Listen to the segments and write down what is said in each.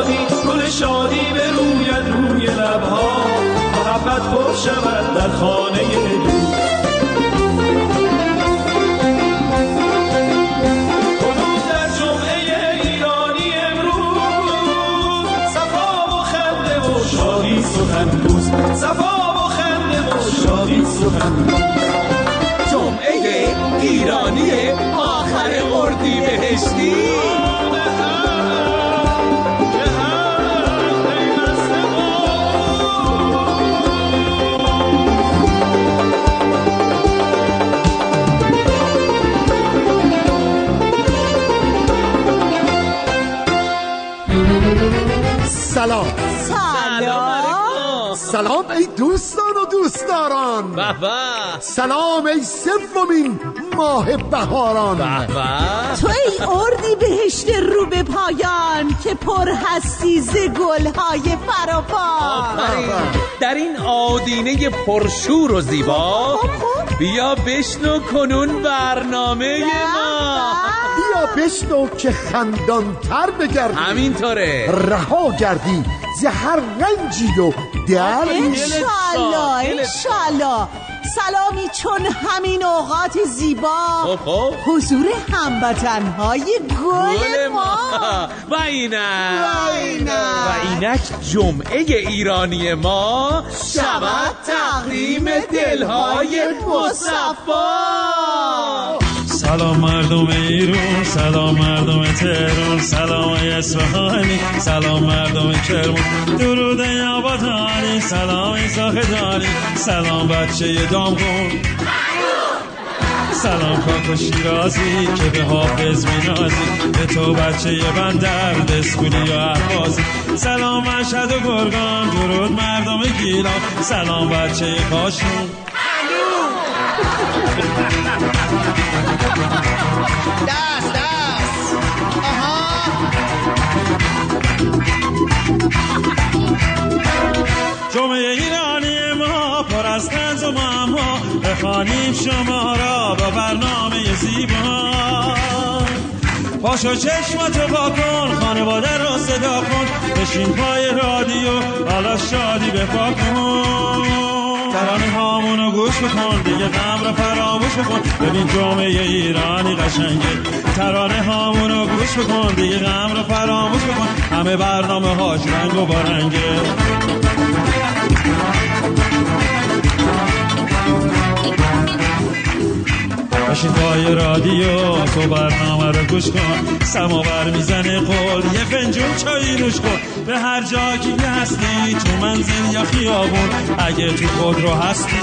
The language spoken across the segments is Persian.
شادی گل شادی بروید روی لبها محبت پر شود در خانه دو کنون در جمعه ایرانی امروز صفا و خنده و شادی سخن دوز صفا و خنده و شادی سخن جمعه ایرانی آخر اردیبهشتی سلام. سلام ای دوستان و دوستداران. سلام ای سومین ماه بهاران. تو ای اردیبهشت رو به پایان که پر هستی ز گل‌های فراوان. در این آدینه پرشور و زیبا بیا بشنو کنون برنامه ما. بیا بشنو که خندان‌تر بگردی، همینطوره، رها گردی ز هر رنجی و دردی. انشالله. سلامی چون همین اوقات زیبا حضور هموطن‌های گل ما و اینک جمعه ایرانی ما شود تقدیم دلهای مصفا. سلام مردم ایران، سلام مردم تهران، سلام اصفهانی، سلام مردم کرمان، درود آبادانی، سلام زاهدانی، سلام بچه دامغون، سلام کاکو شیرازی که به حافظ مینازی، به تو بچه بندر بسکولی و احوازی، سلام مشهد و گرگان، درود مردم گیلان، سلام بچه کاشون. دست جمعه ایرانی ما پر از طنز و معما، بخوانیم شما را با برنامه زیبا. پاشو چشماتو با کن، خانواده رو صدا کن، بشین پای رادیو حالا شادی بپا کن. ترانه هامونو گوش بکن، دیگه غم رو فراموش بکن، ببین جمعه ایرانی قشنگه. ترانه هامونو گوش بکن، دیگه غم رو فراموش بکن، همه برنامه هاش رنگ و بارنگه. بشین پای رادیو تو برنامه رو گوش کن، سماور میزنه قول، یه فنجون چایی نوش کن، به هر جا که هستی، تو منزل یا خیابون، اگه تو خود رو هستی.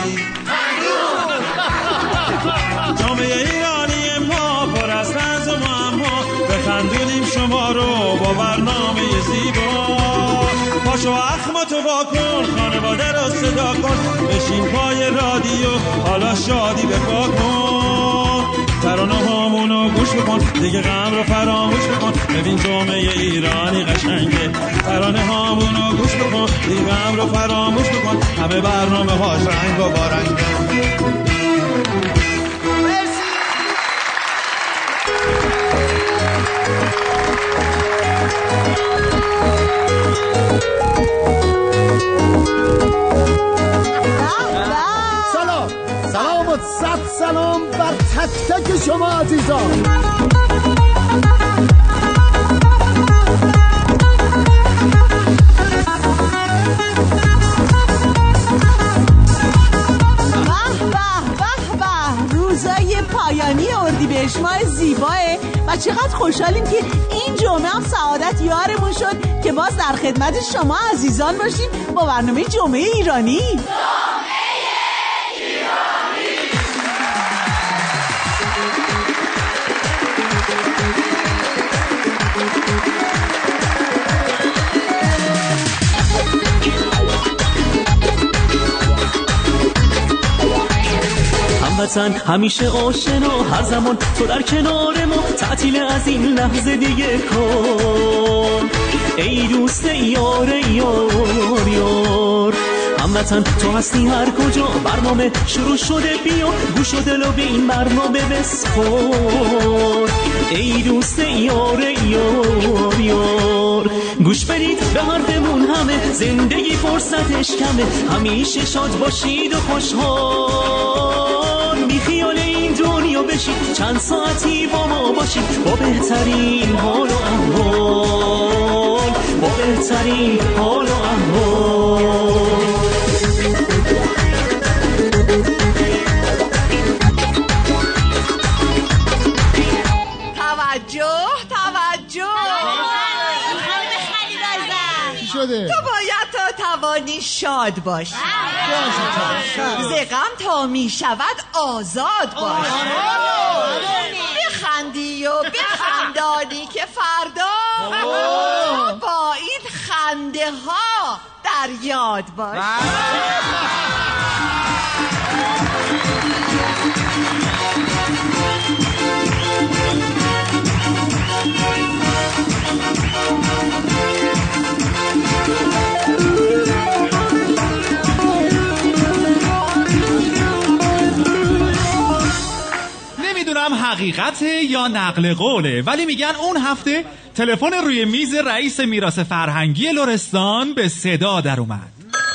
جامعه ایرانی ما پر از طنز و معما، بخندونیم شما رو با برنامه زیبا. پاشو اخماتو واکن، خانواده رو صدا کن، بشین پای رادیو حالا شادی بپا کن. ترانه هامونو گوش بکن، دیگه غم رو فراموش بکن، ببین جمعه ایرانی قشنگه. ترانه هامونو گوش بکن، دیگه غم رو فراموش بکن، همه برنامه هاش رنگ و بارنگه. سلام و صد سلام بر تک تک شما عزیزان. روزای پایانی اردیبهشت ماه زیباه و چقدر خوشحالیم که این جمعه هم سعادت یارمون شد که باز در خدمت شما عزیزان باشیم با برنامه جمعه ایرانی. هموطن همیشه آشنا، هر زمان تو در کنار ما، تعطیل از این لحظه دیگه کن، ای دوست یار یار یار. هموطن تو هستی هر کجا، برنامه شروع شده، بیا گوش و دل و به این برنامه بسپار، ای دوست یار یار یار. گوش بدید به حرفمون همه، زندگی فرصتش کمه، همیشه شاد باشید و خوشحال، بی خیال این دنیا بشید، چند ساعتی با ما باشید، با بهترین حال و احوال، با بهترین حال و احوال. شده؟ تو باید تا توانی شاد باشی، ز غم تا می شود آزاد باشی، بخندی و بخندانی که فردا با این خنده ها در یاد باشی. نمیدونم حقیقته یا نقل قوله، ولی میگن اون هفته تلفن روی میز رئیس میراث فرهنگی لرستان به صدا در اومد.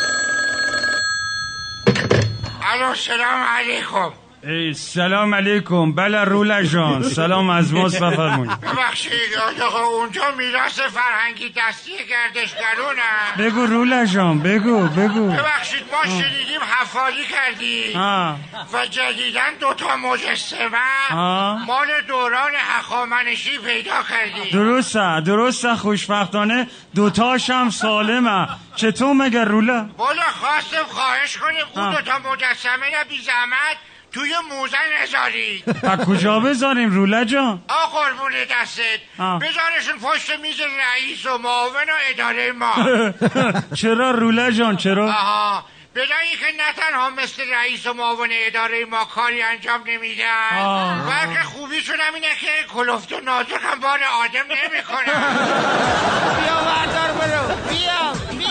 الو سلام علیکم. سلام علیکم. بله رولا جان، سلام از ماست، بفرمایید. ببخشید آقا اونجا میراث فرهنگی دستی گردشگرونم. بگو رولا جان، بگو. ببخشید ما شنیدیم حفاری کردی و جدیدن 2 مجسمه مال دوران هخامنشی پیدا کردی. درسته خوشبختانه 2 هم سالمه. چطور مگه رولا؟ والا خواستم خواهش کنیم اون 2 مجسمه را بی زحمت توی موزه نذاری. از کجا بذاریم رولا جان؟ قربون دستت بذارشون پشت میز رئیس و معاون و اداره ما. چرا رولا جان چرا؟ بلایی که نه تنها مثل رئیس و معاون اداره ما کاری انجام نمیدن، بلکه خوبیشون هم اینه که کلفت و نازک هم بار آدم نمی کنن. بیا بردار برو، بیا.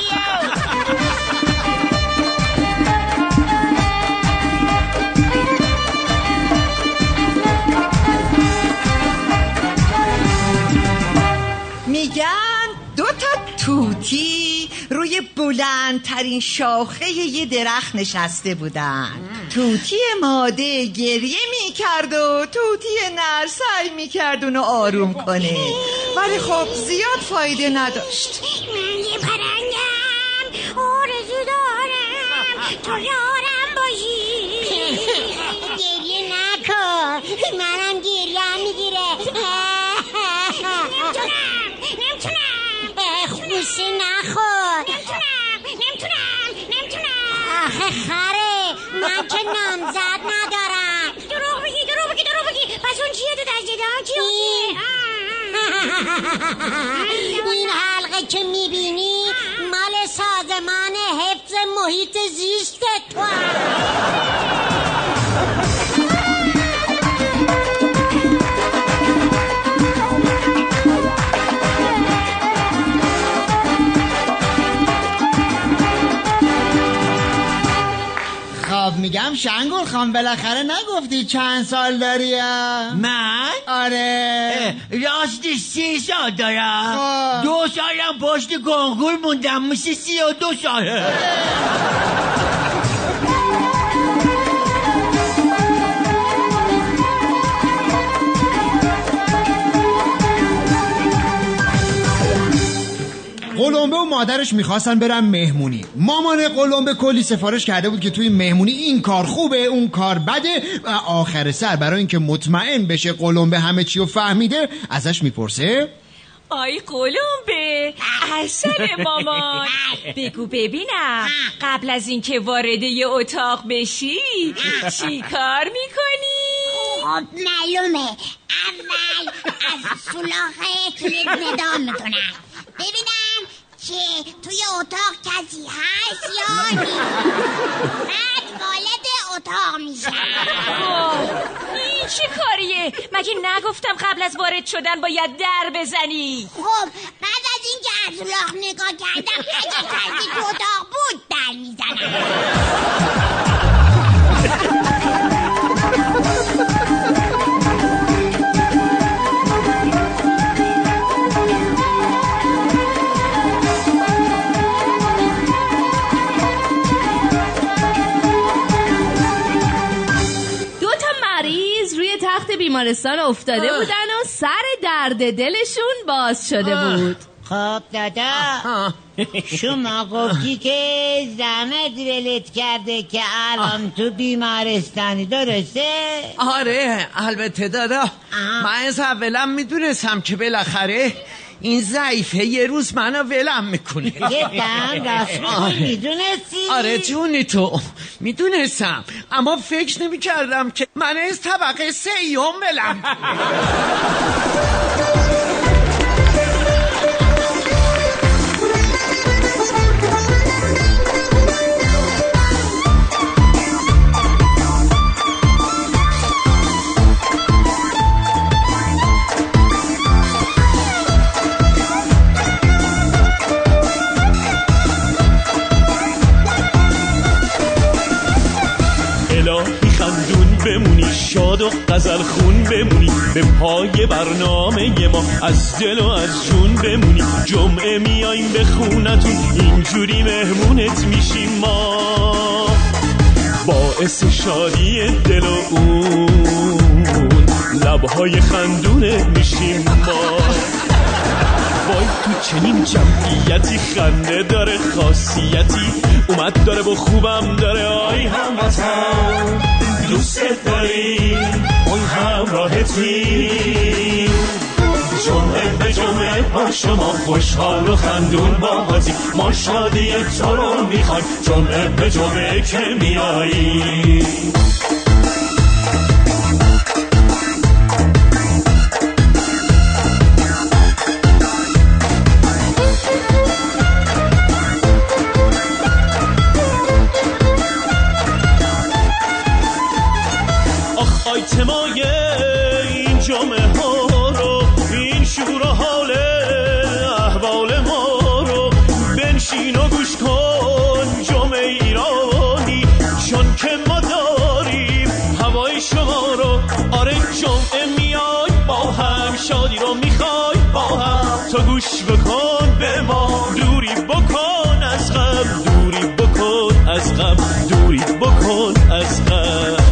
میگن 2 توتی روی بلندترین شاخه یه درخت نشسته بودن. توتی ماده گریه میکرد و توتی نر سعی میکرد اونو آروم کنه، ولی خب زیاد فایده نداشت. من یه پرندم، آرزو دارم تو یارم باشی. گریه نکن، منم گریه میگیره. نمیتونم خوصه نخور. نمیتونم. آخه خره من که نامزد ندارم. دروغ بگی. پس اون چیه تو دسته چیه؟ این حلقه که میبینی مال سازمان حفظ محیط زیست تو. میگم شنگول خان بالاخره نگفتی چند سال داری؟ من؟ آره. راستش 30 سال دارم. 2 سالم پشت کنکور موندم، میشه 32 ساله. قلمبه و مادرش میخواستن برن مهمونی. مامان قلمبه کلی سفارش کرده بود که توی مهمونی این کار خوبه اون کار بده و آخر سر برای اینکه مطمئن بشه قلمبه همه چی رو فهمیده ازش میپرسه آی قلمبه، احسن مامان، بگو ببینم قبل از اینکه وارد یه اتاق بشی چی کار میکنی؟ خب معلومه، اول از سولاخ کلید ندا میکنم ببینم که توی اتاق کسی هست یا نیست، بعد وارد اتاق میشم. این چه کاریه؟ مگه نگفتم قبل از وارد شدن باید در بزنی؟ خب بعد از اینکه از سولاخ نگاه کردم اگه کسی تو اتاق بود در میزنم. بیمارستان افتاده بودن و سر درد دلشون باز شده بود. خب دادا شما گفتی که زحمت ولت کرده که الان تو بیمارستانی، درسته؟ آره البته دادا. من از اولم میدونستم که بالاخره این ضعیفه یه روز منو ولم میکنه. جدن راست میدونستی؟ آره جونی تو میدونستم، اما فکر نمیکردم که من از طبقه 3 ولم خندون بمونی، شاد و غزل خون بمونی، به پای برنامه ما از دل و از جون بمونی. جمعه میایم به خونتون، اینجوری مهمونت میشیم ما، باعث شادی دل و اون لبهای خندونه میشیم ما. وای تو چنین جمعیتی خنده داره خاصیتی، اومد داره و خوبم داره. آی هموطن دوست داریم، اون همراهتیم، جمعه به جمعه با شما خوشحال و خندون باهاتیم. ما شادی تو رو میخوایم جمعه به جمعه که میاییم. آیتمای این جمعه ها رو، این شور و حال احوال ما رو، بنشین و گوش کن جمعه ایرانی، چون که ما داریم هوای شما رو. آره جمعه میای با هم، شادی رو میخوای با هم، تو گوش بکن به ما، دوری بکن از غم، دوری بکن از غم، دوری بکن از غم.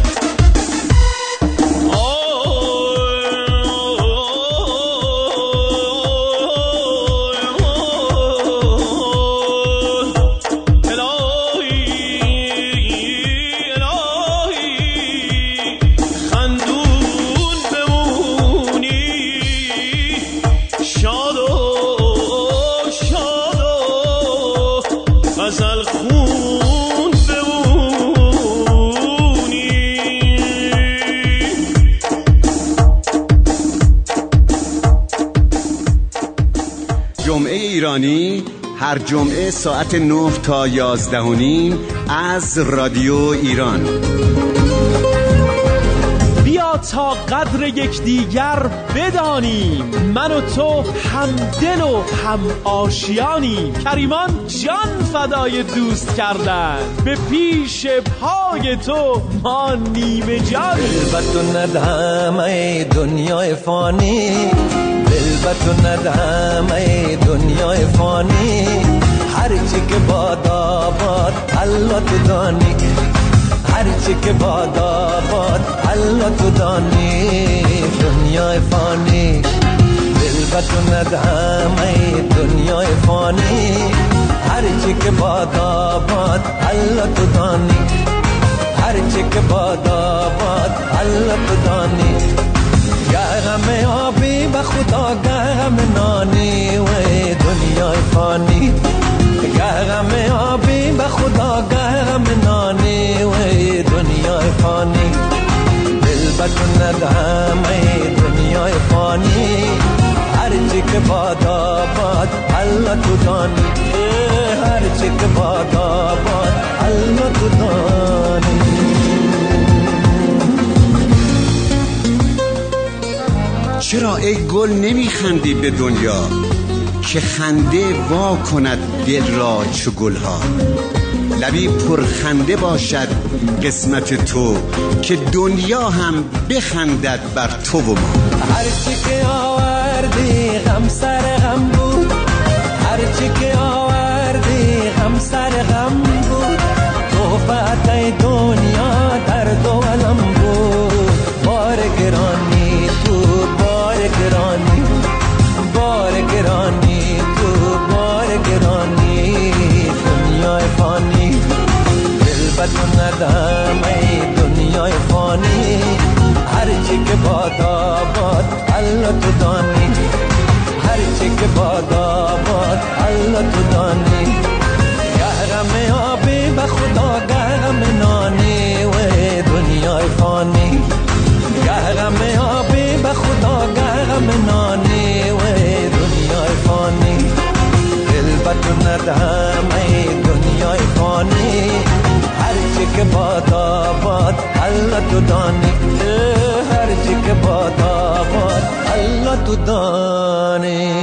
ایرانی هر جمعه ساعت 9 تا 11:30 از رادیو ایران. بیا تا قدر یکدیگر بدانیم، من و تو هم دل و هم آشیانیم. کریمان جان فدای دوست کردن، به پیش پای تو ما نیمه جانیم. دلبتو ندهم ای دنیای فانی، دلبتو ندهم ای دنیای فانی، هرچی که باد آباد الله تو دانی، هرچی که باد آباد الله تو دانی. دنیای فانی دلبتو ندهم ای دنیای فانی، هرچی که باد آباد الله تو دانی، هرچی که باد آباد الله تو دانی. غم آبی به خدا غم نانی و دنیای فانی، غم آبی به خدا غم نانی و دنیای فانی. دلبتو ندهم ای دنیای فانی، هرچی که باد آباد الله تو دانی، هرچی که باد آباد الله تو دانی. چرا ای گل نمیخندی به دنیا، که خنده وا کند دل را چو گلها. لبی پرخنده باشد قسمت تو، که دنیا هم بخندد بر تو و ما. هرچی که آوردی غم سر غم بود، هرچی که آوردی غم سر غم بود. توفت ای دنیا در دو علم بود، بار گرانی تو ندم ای دنیای فانی، هرچی که باد آباد الله تو دانی، هرچی که باد آباد الله تو دانی. گرم آبی به خدا گرم نانی و دنیای فانی، گرم آبی به خدا گرم نانی و دنیای فانی. دل به تو ندم ای دنیای فانی، هرچی که باد آباد الله تو دانی، هرچی که باد آباد الله تو دانی.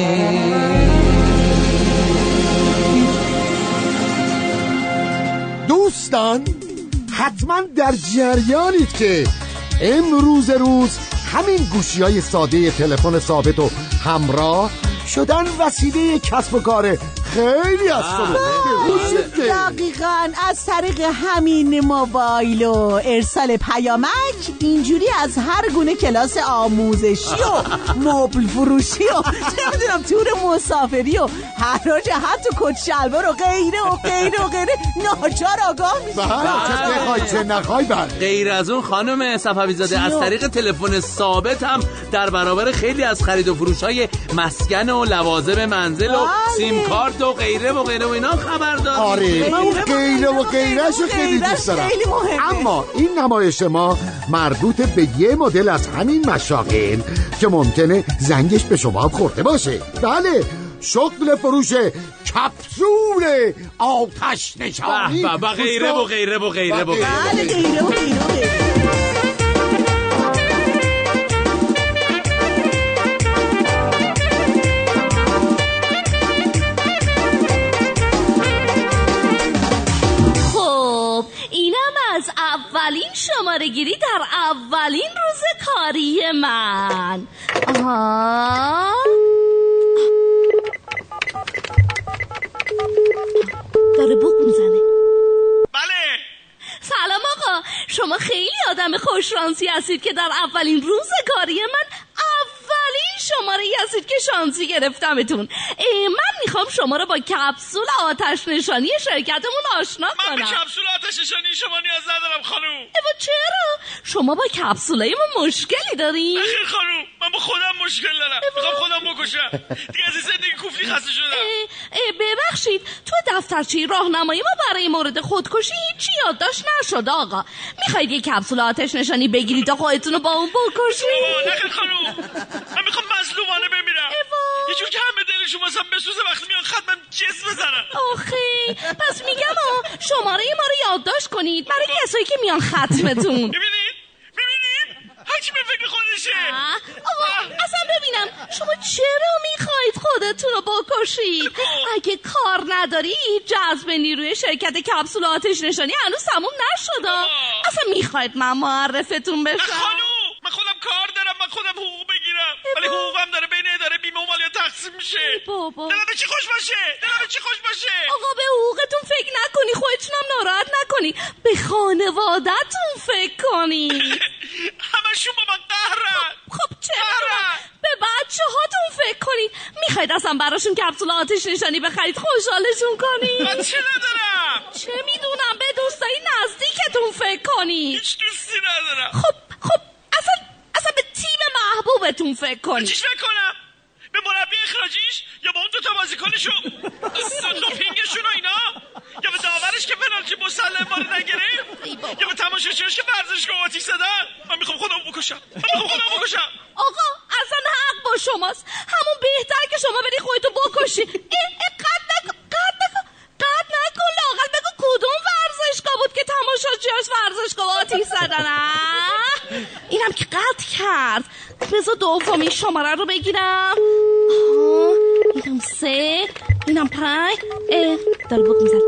دوستان حتما در جریانید که امروز روز همین گوشی‌های ساده تلفن ثابت و همراه شدن وسیله کسب و کار خیلی از دقیقاً از طریق همین موبایل و ارسال پیامک اینجوری از هر گونه کلاس آموزشی و مبل فروشی و نمیدونم تور مسافری و هر جهت و کت شلوار و غیره و غیره و غیره ناچار آگاه میشید. چه بخوای چه نخوای. غیر از اون خانم صفوی زاده از طریق تلفن ثابت هم در برابر خیلی از خرید و فروش‌های مسکن و لوازم منزل و سیم کارت و غیره و غیره و اینا خبر دارم. آره من غیره و غیره‌شو خیلی دوست دارم. اما این نمایش ما مربوط به یه مدل از همین مشاغل که ممکنه زنگش به شما خورده باشه. بله، شغل فروش کپسول آتش نشانی و غیره و غیره و غیره و غیره. از اولین شماره گیری در اولین روز کاری من. داره بوق میزنه. بله. سلام آقا، شما خیلی آدم خوششانسی هستید که در اولین روز کاری من اولین شماره هستید که شانسی گرفتمتون. من میخوام شما رو با کپسول آتش نشانی شرکتمون آشنا کنم. من به کپسول آتش نشانی شما نیاز ندارم خانوم. اما چرا؟ شما با کپسولای ما مشکلی دارین؟ نخیر خانوم، من با خودم مشکل دارم. میخوام خودم بکشم. دیگه از زندگی کوفتی خسته شدم. ببخشید، تو دفترچه راهنمایی ما برای مورد خودکشی هیچی یادداشت نشد آقا. میخواید یه کپسول آتش نشانی بگیرید تا خودتون رو با اون بکشید؟ نخیر خانوم، من میخوام مظلومانه بمیرم. یه جور که همه دلشون واسم بسوزه وقتی میان خطمم جس بزنن. آخه پس میگم شماره ما رو یادداشت کنید برای کسایی که میان ختمتون. میبینید هرچی به فکر خودشه. آقا اصلا ببینم شما چرا میخواید خودتون رو بکشید؟ اگه کار ندارید جذب نیروی شرکت کپسول آتش نشانی هنوز تموم نشده. اصلا میخواید من معرفتون بشم؟ خانوم من خودم کار دارم، من خودم حقوق بگیرم، ولی حقوقم داره بین اداره بیمه و مالیات تقسیم میشه. دلم به چی خوش باشه. آقا به حقوقتون فکر نکنی، خودتونم ناراحت نکنی، به خانواده‌تون فکر کنی. همشون با من قهرن. خب چرا؟ به بچه هاتون فکر کنید. میخواید اصلا براشون کپسول آتش نشانی بخرید خوشحالشون کنید؟ من چه ندارم؟ چه میدونم، به دوستای نزدیکتون فکر کنید. هیچ دوستی ندارم. خب اصلا به تیم محبوبتون فکر کنید. چیش فکر کنم؟ به مربی اخراجیش یا با اون دوتا بازیکنشو دوپینگشون و اینا، یا به داورش که پنالتی مسلم ما رو نگرفت، یا به تماشاچیاش که ورزشگاه آتیش زدن. من میخوام خودم بکشم. آقا اصلا حق با شماست، همون بهتر که شما بری خودتو بکشی. قد نکن لااقل بگو کدوم ورزشگاه بود که تماشاچیاش ورزشگاه آتیش زدن. اینم که قطع کرد. بذار دومی شماره رو بگیرم. اینم 3، اینم 5. داره بوق میزن.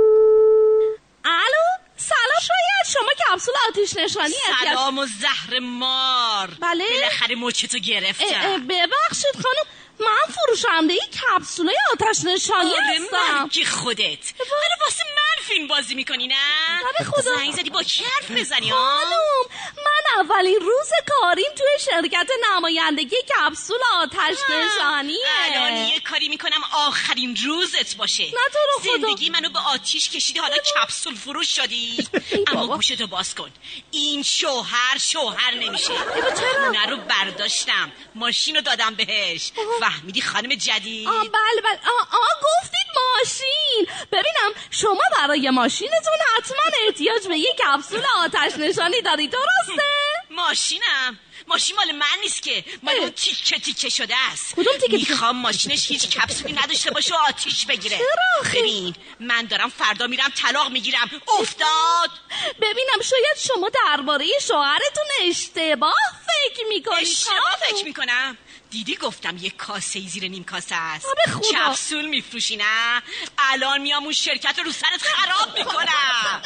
الو سلام، شاید شما کپسول آتش نشانی هستی؟ سلام و زهر مار. بله بالاخره مچتو گرفتم. ببخشید خانم، من فروشنده کپسولای آتش نشانی هستم. مرگی خودت. ولی واسه من فیلم بازی میکنی نه؟ به خدا زنگ زدی با کی حرف بزنی؟ خانم من اولین روز کاریم توی شرکت نمایندگی کپسول آتش نشانیه. الان یه کاری میکنم آخرین روزت باشه. نه تو رو خدا. زندگی منو به آتیش کشیدی، حالا کپسول فروش شدی. اما گوشتو باز کن، این شوهر نمیشه. خونه رو برداشتم، ماشین رو دادم بهش. فهمیدی خانم جدید؟ بله گفتید ماشین. ببینم شما برای ماشینتون حتما احتیاج به یه کپسول آتش نشانی دارید، درسته؟ ماشین مال من نیست که، مال اون تیکه شده است. کدوم تیکه؟ میخوام ماشینش هیچ کپسولی نداشته باشه و آتیش بگیره. ببین من دارم فردا میرم طلاق میگیرم. افتاد. ببینم شاید شما درباره شوهرتون اشتباه فکر میکنید. اشتباه فکر میکنم؟ دیدی گفتم یک کاسه زیر نیم کاسه است. کپسول میفروشی نه؟ الان میام اون شرکت رو سرت خراب میکنم.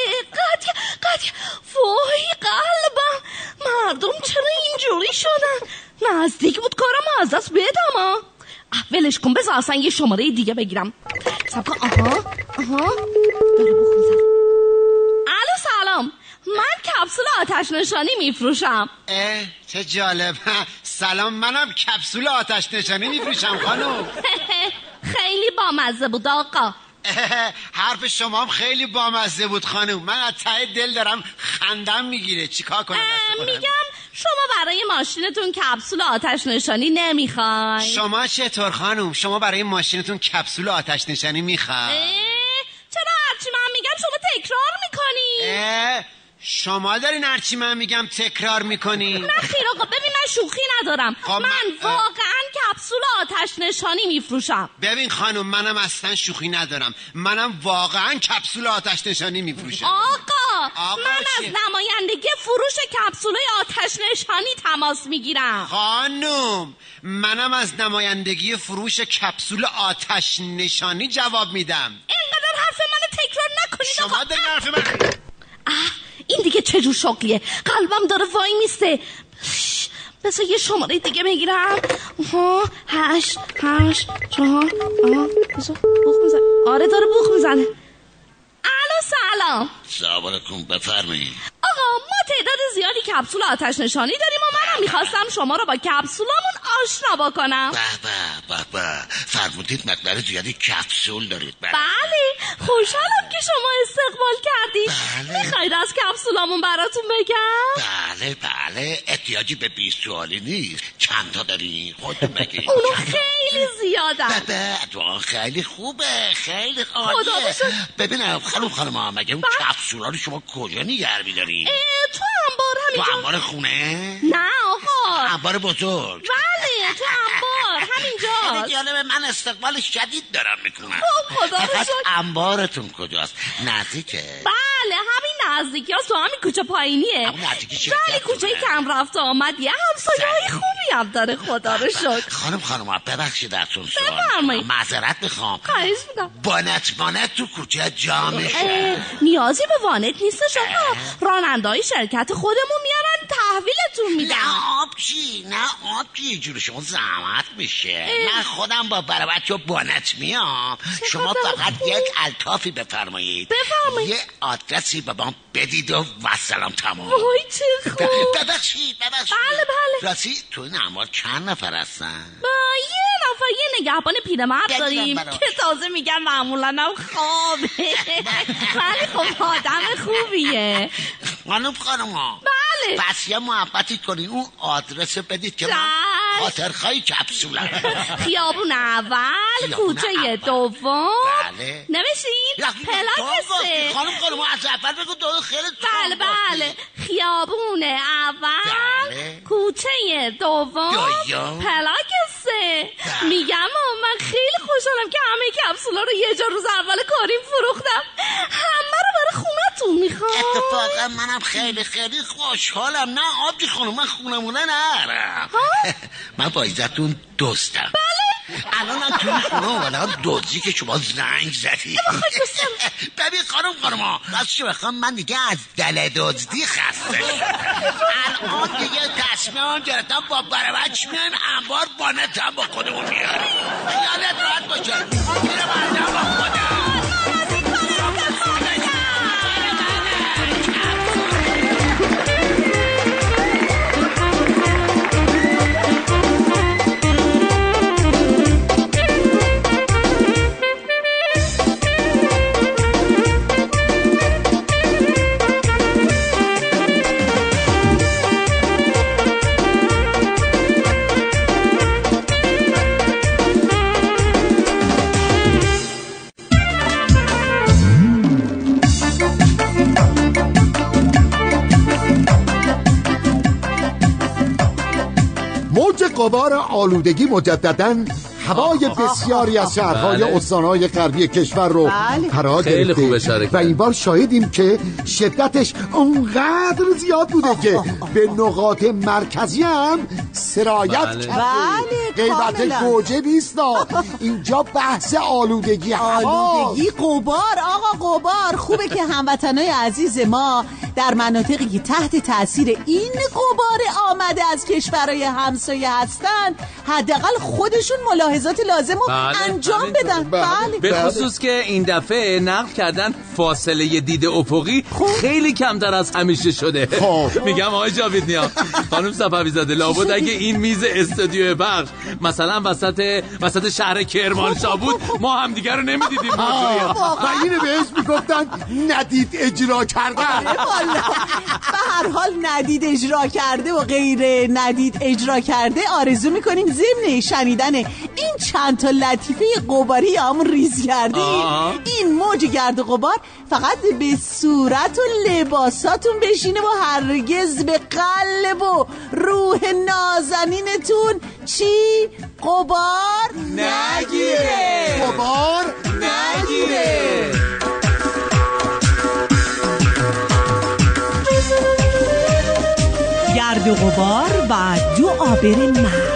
قدیا وای قلبم، مردم چرا اینجوری شدن؟ نزدیک بود کارم از دست بدم. ولش کن، بذار اصلا یه شماره دیگه بگیرم. سب کن. آها داره بوخ میزن. الو سلام، من کپسول آتش نشانی میفروشم. چه جالب. سلام، منم کپسول آتش نشانی میفروشم خانم. خیلی بامزه بود آقا. حرف شما هم خیلی بامزه بود خانم. من از ته دل دارم خندم میگیره. چیکار کنم؟ میگم شما برای ماشینتون کپسول آتش نشانی نمیخواین؟ شما چطور خانم؟ شما برای ماشینتون کپسول آتش نشانی میخواین؟ چرا هرچی من میگم شما تکرار میکنی؟ شما دارین هرچی من میگم تکرار میکنی؟ نه خیر آقا، ببین من شوخی ندارم. من واقعا کپسول آتش نشانی میفروشم. ببین خانم، منم اصلا شوخی ندارم. منم واقعا کپسول آتش نشانی میفروشم. آقا من از نمایندگی فروش کپسول آتش نشانی تماس میگیرم. خانم منم از نمایندگی فروش کپسول آتش نشانی جواب میدم. اینقدر حرف منو تکرار نکنید. شما دارین حرف من. این دیگه چه جور شغلیه؟ قلبم داره وای میسته. بذار یه شماره دیگه بگیرم. 8 4 بذار بوخ میزن. آره داره بوخ میزنه. الو سلام. سلام علیکم، بفرمایید. آقا ما تعداد زیادی کپسول آتش نشانی داریم و منم میخواستم شما رو با کپسولامون آشنا بکنم. به فرمودید مقدار زیادی کپسول دارید. بله خوشحالم که شما استقبال کردید. میخواید از کپسولامون براتون بگم؟ بله احتیاجی به 20 سوالی نیست. چند تا دارین؟ خودتون بگید. اونو خیلی زیادن. تو خیلی خوبه، خیلی عالیه. ببینم خانم مگه اون کپسولا رو شما کجا نگه می‌دارین؟ تو انبار همینجا. تو انبار خونه؟ نه آقا، انبار بزرگ. بله تو انبار همینجا. جالبه، من استقبال شدید دارم میکنم. خدا رو شکر. انبارتون کجاست؟ نزدیکه؟ بله همین نزدیکی هست، تو همین کوچه پایینیه. ولی کوچه کم رفت آمدیه، همسایه‌های خوبی هم داره خدا رو شکر. خانم ببخشید ازتون سوال بفرمایید. معذرت میخوام. خواهش میکنم. وانت تو کوچه جا میشه؟ نیازی به وانت نیستش آقا، راننده‌های شرکت خودمون میارن تحویلتون میدن. نه آبچی جور شما زحمت میشه. من خودم با بچه وانت میام. شما فقط یک الطافی بفرمایید. یه آدرسی به ما بدید و وسلام تمام. وای چه خوب. ببخشید. بله راستی تو این انبار چند نفر هستن؟ یه نفر یه نگهبان پیرمرد داریم که تازه میگن معمولا هم خوابه. ولی خب آدم خوبیه. خانم بله. پس یه محبتی کنین اون آدرس بدید که من خاطرخواهی کپسولم. خیابون اول کوچه دوم. بله. نوشین پلاک 3. خانم از اول بگو دو خیلی. بله خیابون اول کوچه دوم پلاک 3. میگم من خیلی خوشحالم که همه کپسولا رو یه جا روز اول کاریم فروختم. همه رو برای خونتون میخوام. اتفاقا منم خیلی خوشحالم. نه آبجی خانم، من خونمونه نرم. من با عزتون دوستم. بله الانم توی خونه اومدم دوزی که شما زنگ زدی. ببین خانم راستش بخوام من دیگه از دل دزدی خسته شدم. الان دیگه تصمیم گرفتم با برابچ میایم انبار وانتم با خودمون میاریم. خیالت راحت باشه. میرم انجام با خودم. غبار آلودگی مجدداً هوای بسیاری از شهرهای استانهای غربی کشور رو فرا گرفته و این بار شاهدیم که شدتش اونقدر زیاد بوده که به نقاط مرکزی هم سرایت کرده. غیبت گوجه نیست، اینجا بحث آلودگی آلودگی غبار. آقا غبار خوبه که هموطنای عزیز ما در مناطقی که تحت تاثیر این غبار آمده از کشورهای همسایه هستن حداقل خودشون ملاحظات لازم رو انجام بدن. به خصوص که این دفعه نقل کردن فاصله دید افقی خیلی کمتر از همیشه شده. میگم آقای جاوید نیا، خانم صفوی زاده، لابد اگه این میز استودیو بخش مثلا وسط شهر کرمانشاه بود ما هم دیگر رو نمیدیدیم. و اینو بهش میگفتن ندید اجرا کردن. به هر حال ندید اجرا کرده و غیر ندید اجرا کرده آرزو میکنیم ضمن شنیدن این چند تا لطیفه غباری همون ریز کردیم این موج گرد و غبار فقط به صورت و لباساتون بشینه و هرگز به قلب و روح نازنینتون چی؟ غبار نگیره. غبار نگیره. گرد و غبار و دو آبر مرد.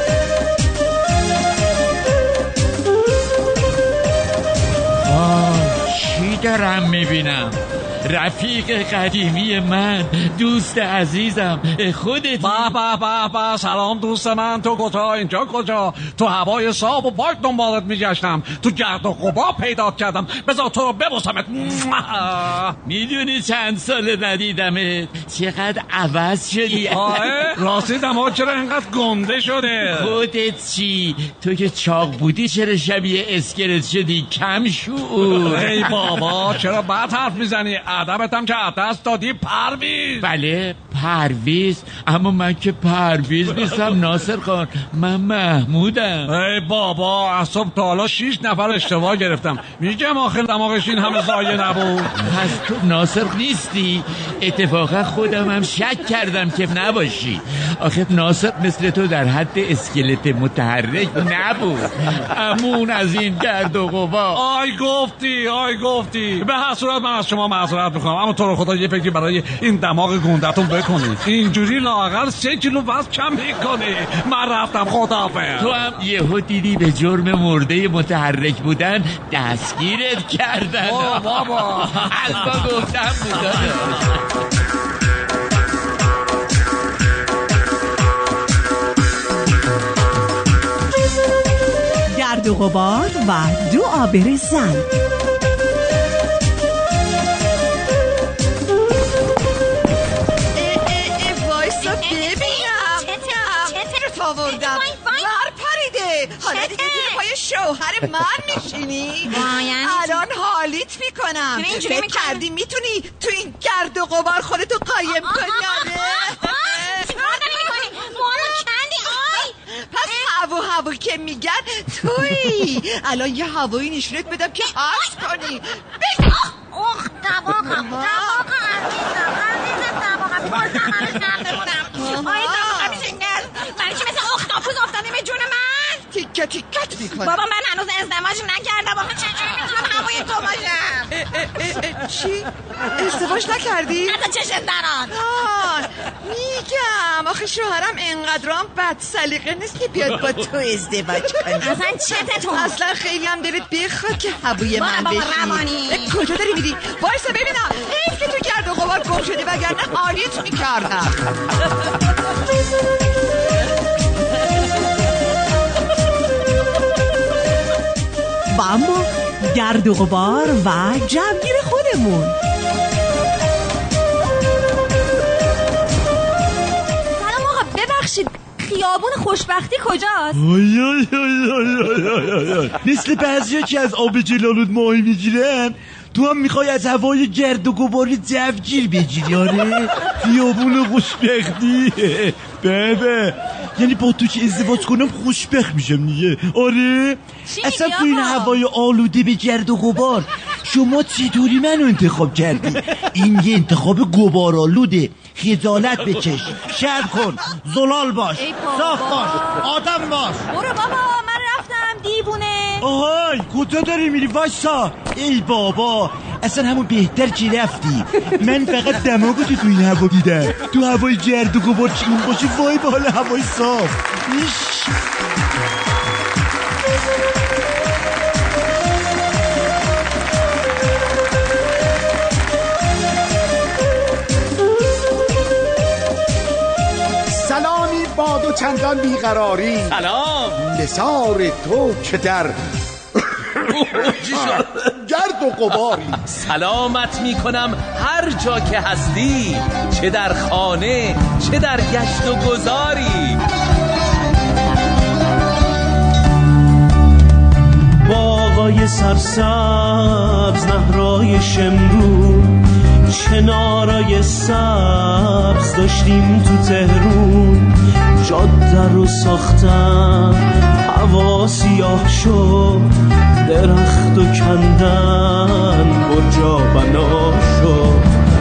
چی دارم میبینم؟ رفیق قدیمی من، دوست عزیزم، خودت. با سلام دوست من. تو کجا؟ اینجا کجا؟ تو هوای صاف و پاک دنبالت میگشتم، تو گرد و غبار پیدا کردم، بذار تو رو ببوسمت. میدونی چند سال ندیدمت چقدر عوض شدی. راستی دماغ چرا اینقدر گنده شده؟ خودت چی؟ تو که چاق بودی چرا شبیه اسکلت شدی؟ کم شعور. ای بابا چرا بد حرف میزنی؟ ادبت هم که دست دادی پرویز. بله پرویز، اما من که پرویز نیستم ناصر خان، من محمودم. ای بابا از صبح تا حالا 6 نفر اشتباه گرفتم، میگم آخر دماغش این همه زایه نبود. پس تو ناصر نیستی؟ اتفاقا خودم هم شک کردم که نباشی. آخه ناصر مثل تو در حد اسکلت متحرک نبود. امون از این گرد و غبار. آی گفتی. به هر صورت من از شما معذرت میخوام، اما تو رو خدا یه فکری برای این دماغ گندتون بکنید. اینجوری لااقل 3 کیلو وزن کم میکنی. من رفتم، خداحافظ. تو هم یهو دیدی به جرم مرده متحرک بودن دستگیرت کردن. بابا البا گفتم بودا. گرد و غبار و دو آبر زن. آوردم ور پریده. حالا دیگه زیر پای شوهر من میشینی؟ الان حالیت میکنم. فکر کردی میتونی تو این گرد و غبار خودتو قایم کنی؟ چیکار داری میکنی؟ مالو کندی. پس هوا که میگن توی الان یه هوایی نشونت بدم که حس کنی. اوه دماغم تیکت میکنم. بابا من هنوز ازدواج نکردم. آخه چجوری میتونم هوای تو باشم؟ چی؟ ازدواج نکردی؟ حتی چشت دران. میگم آخه شوهرم انقدرام بد سلیقه نیست که بیاد با تو ازدواج کنی. اصلا چتتون؟ اصلا خیلی هم دلت بخواد که هوای من بشی. کجا داری میری؟ وایسا ببینم. حیف که تو گرد و غبار گم شدی وگرنه عالیت میکردم. و اما گرد و غبار و جمعگیر خودمون. سلام آقا، ببخشید خیابون خوشبختی کجاست؟ مثل بعضیا که از آب جلالود ماهی میگیرن تو هم میخوای از هوای گرد و غباری جوگیر بگیری؟ آره خیابون خوشبختی. بابا یعنی با تو که ازدواج کنم خوشبخت میشم دیگه. آره اصلا تو این هوای آلوده به گرد و غبار شما چطوری منو انتخاب کردی؟ این یه انتخاب گوارالوده. خجالت بکش، شرم کن، زلال باش، صاف باش، آدم باش. برو بابا، من رفتم دیوونه. آهای کجا داری میری؟ وایسا. ای بابا اصلا همون بهتر که رفتی. من فقط دماغتو تو این هوا دیدم. تو هوای گرد و غبار چون باشی وای به حال هوای صاف. سلامی باد و چندان بیقراری. سلام. نثار تو که در گرد و غباری. سلامت میکنم هر جا که هستی، چه در خانه چه در گشت و گذاری. باغای سرسبز، نهرای شمرون، چنارای سبز داشتیم تو تهرون. جاده رو ساختن، هوا سیاه شد، درخت و کندن، برجا بنا شد.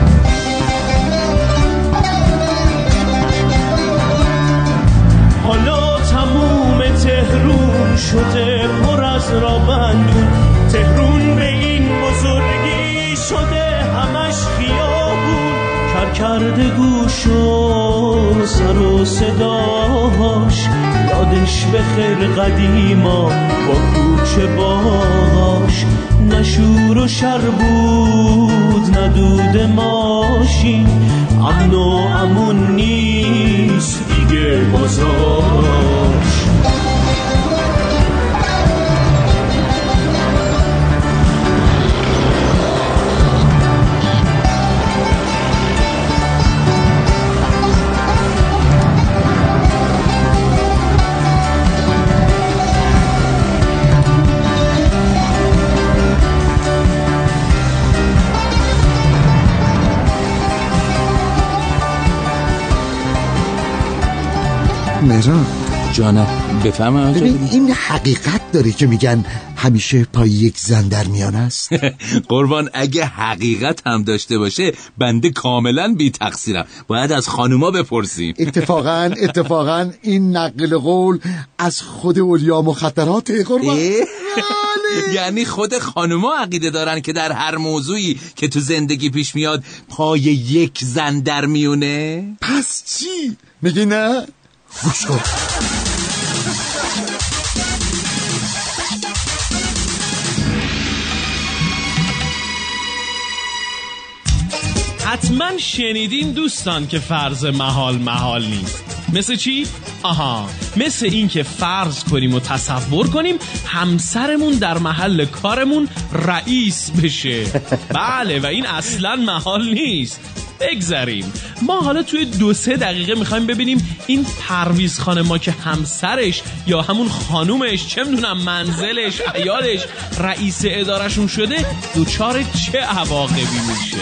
حالا تموم تهرون شده پر از رابندون. تهرون به این بزرگی شده همش خیابون. کرده گوش و سر و صداش، یادش به خیر قدیما با کوچه باش. نه شور و شر بود نه دود ماشین، امن و امون نیست دیگه بازاش. مهران جانم بفهمم. ببین این حقیقت داره که میگن همیشه پای یک زن در میان است. قربان اگه حقیقت هم داشته باشه بنده کاملا بی تقصیرم، باید از خانوما بپرسیم. اتفاقا این نقل قول از خود اولیا مخدراته قربان. یعنی خود خانوما عقیده دارن که در هر موضوعی که تو زندگی پیش میاد پای یک زن در میونه؟ پس چی؟ میگی نه؟ گوش کن. حتما شنیدین دوستان که فرض محال نیست. مثل چی؟ مثل این که فرض کنیم و تصور کنیم همسرمون در محل کارمون رئیس بشه. بله و این اصلا محال نیست. بگذاریم ما حالا توی 2-3 دقیقه میخوایم ببینیم این پرویز خانم که همسرش یا همون خانومش چه میدونم منزلش عیالش رئیس ادارشون شده دوچار چه عواقبی میشه.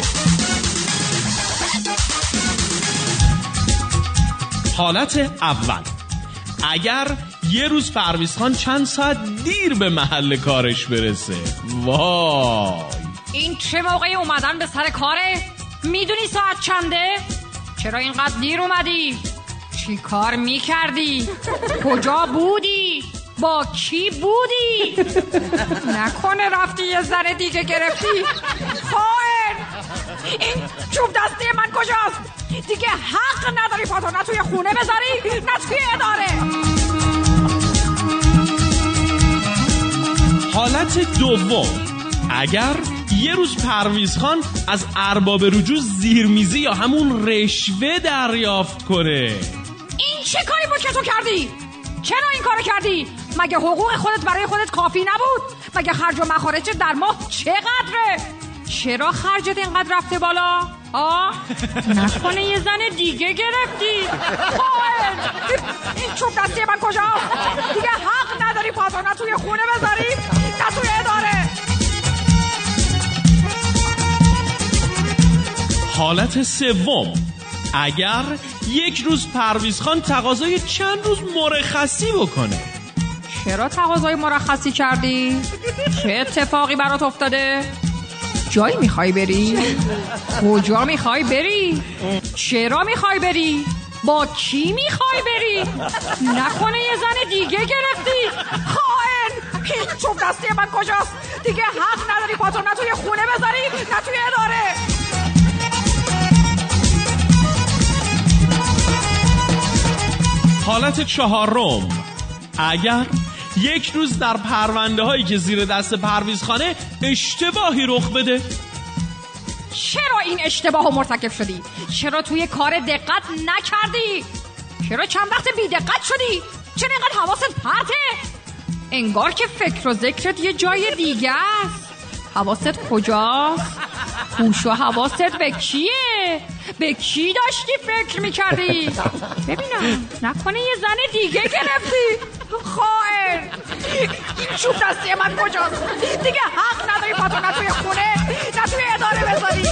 حالت اول، اگر یه روز پرویز خان چند ساعت دیر به محل کارش برسه. وای این چه موقعی اومدن به سر کاره؟ میدونی ساعت چنده؟ چرا اینقدر دیر اومدی؟ چی کار میکردی؟ کجا بودی؟ با کی بودی؟ نکنه رفتی یه زن دیگه گرفتی؟ خائن! این چوب دستی من کجاست؟ دیگه حق نداری پاتو نه توی خونه بذاری نه توی اداره. حالت دوم، اگر یه روز پرویز خان از ارباب رجوع زیرمیزی یا همون رشوه دریافت کنه. این چه کاری بود که تو کردی؟ چرا این کارو کردی؟ مگه حقوق خودت برای خودت کافی نبود؟ مگه خرج و مخارجت در ماه چقدره؟ چرا خرجت اینقدر رفته بالا؟ نکنه یه زن دیگه گرفتی؟ خائن! این چوب دستی من کجاست؟ دیگه حق نداری پاتو نه توی خونه بذاری نه توی اداره. حالت سوم، اگر یک روز پرویز خان تقاضای چند روز مرخصی بکنه. چرا تقاضای مرخصی کردی؟ چه اتفاقی برات افتاده؟ جایی میخوای بری؟ کجا میخوای بری؟ چرا میخوای بری؟ با کی میخوای بری؟ نکنه یه زن دیگه گرفتی؟ خائن! هیچ چوب دستی من کجاست؟ دیگه حق نداری پاتو نه توی خونه بذاری نه توی اداره. حالت 4: اگر یک روز در پرونده هایی که زیر دست پرویزخانه اشتباهی رخ بده. چرا این اشتباه رو مرتکب شدی؟ چرا توی کار دقت نکردی؟ چرا چند وقت بی دقت شدی؟ چرا اینقدر حواست پرته؟ انگار که فکر و ذکرت یه جای دیگه است. حواست کجاست؟ هوش و حواست به کیه؟ به کی داشتی فکر میکردی؟ ببینم نکنه یه زن دیگه گرفتی؟ خائن! این چوب دستی من کجاست؟ دیگه حق نداری پاتو نه توی خونه نه توی اداره بذاری.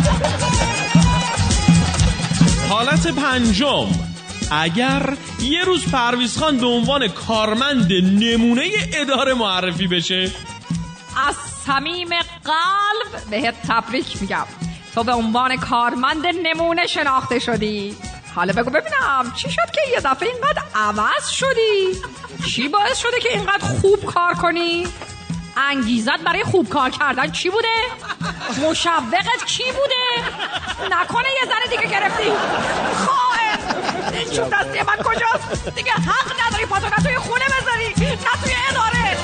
حالت 5: اگر یه روز پرویزخان به عنوان کارمند نمونه اداره معرفی بشه. از صمیم قلب بهت تبریک میگم، تو به عنوان کارمند نمونه شناخته شدی. حالا بگو ببینم چی شد که یه دفعه اینقدر عوض شدی؟ چی باعث شده که اینقدر خوب کار کنی؟ انگیزت برای خوب کار کردن چی بوده؟ مشوقت کی بوده؟ نکنه یه زن دیگه گرفتی؟ خائن! این چوب دستی من کجاست؟ دیگه حق نداری پاتو نه توی خونه بذاری نه توی اداره.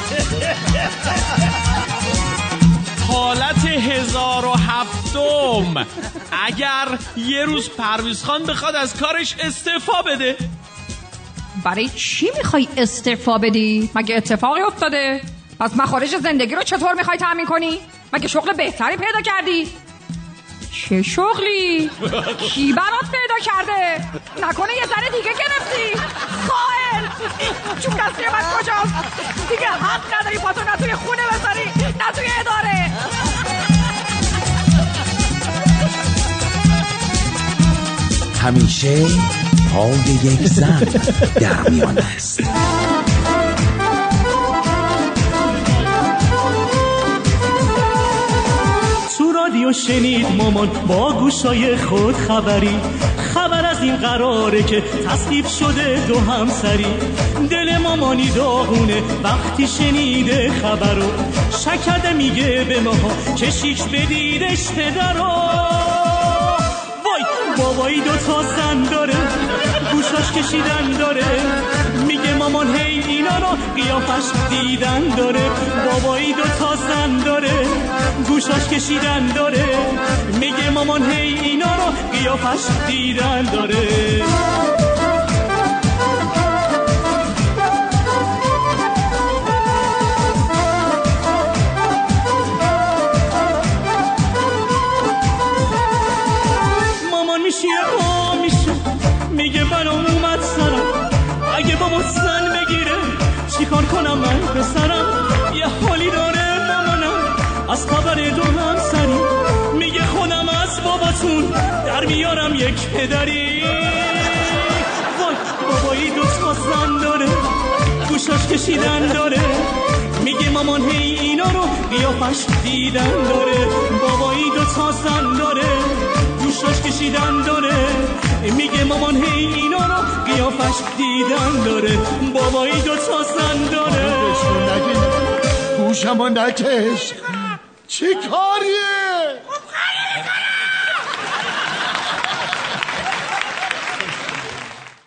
حالت 1007: اگر یه روز پرویزخان بخواد از کارش استعفا بده. برای چی میخوای استعفا بدی؟ مگه اتفاقی افتاده؟ پس مخارج زندگی رو چطور میخوای تامین کنی؟ مگه شغل بهتری پیدا کردی؟ چه شغلی؟ کی برات پیدا کرده؟ نکنه یه زن دیگه گرفتی؟ خائن! چون دستی من کجاست؟ دیگه حق نداری پاتو نه توی خونه بذاری نه توی اداره. همیشه پای یک زن در میان است. تو رادیو شنید مامان با گوشای خود خبر از این قراره که تصدیف شده دو همسری. دل مامانی داغونه وقتی شنیده خبرو، شکرده میگه به ماها کشیش بدیدش پدرو. وای بابایی 2 زن داره گوشاش کشیدن داره، میگه مامان هی اینا رو قیافش دیدن داره. بابایی 2 زن داره گوشاش کشیدن داره، میگه مامان هی اینا رو قیافش دیدن داره. مامان میشه میگه برام اومد سرم، اگه بابا زن بگیره چیکار کنم من پسرم؟ یه حالی داره مامانم از خبر دو همسری، میگه خودم از باباتون در میارم یک پدری. وای بابایی 2 زن داره گوشاش کشیدن داره، میگه مامان هی اینا رو قیافش دیدن داره. بابایی 2 زن داره گوشاش کشیدن داره، میگه مامان هی اینا رو قیافش دیدن داره. بابایی 2 زن داره. گوشمو نکش، چی کاریه؟